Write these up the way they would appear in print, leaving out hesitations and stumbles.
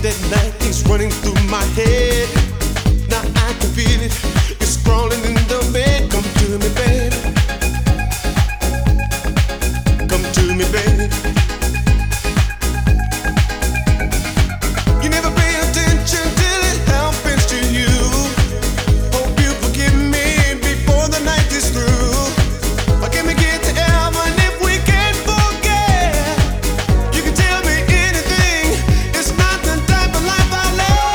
that night is running through my head. Now I can feel it. It's crawling in the bed. Come to me, baby. Come to me, baby. You never pay attention till it happens to you. Hope you forgive me before the night is through. Forgive me, get to heaven if we can't forget. You can tell me anything. It's not the type of life I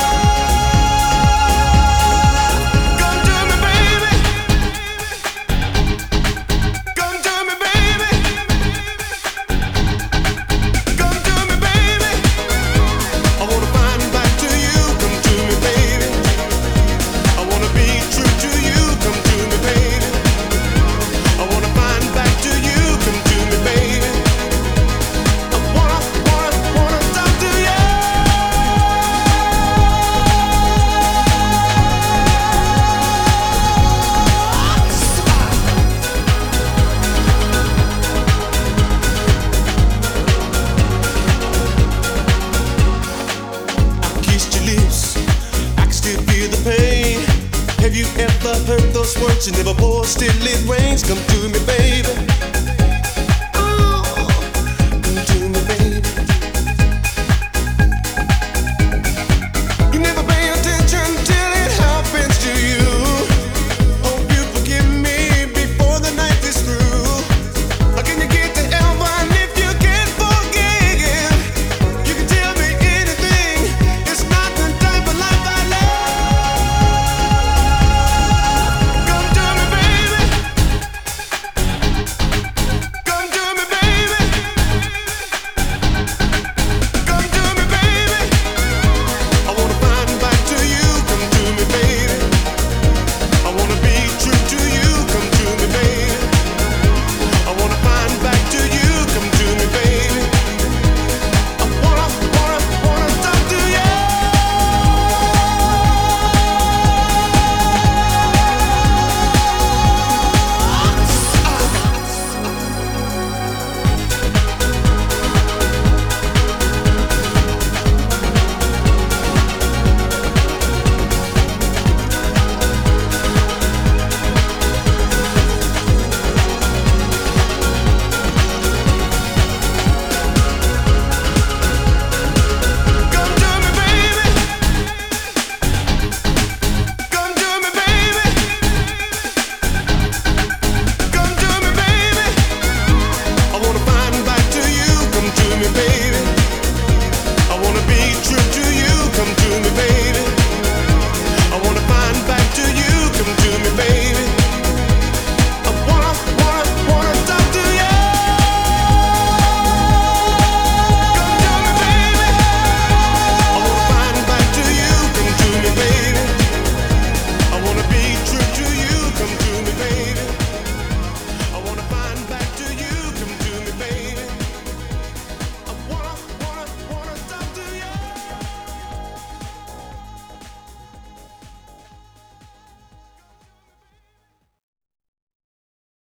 love. Come to me, baby. Come to me, baby. Come to me, baby. I wanna find back to you. Come to me, baby. I wanna be true to you. Come to me, baby. I wanna find back to you. Come to me, baby. I wanna talk to you. I kissed your lips. I can still feel the pain. Have you ever heard those words? You never pour, still it rains. Come to me, baby.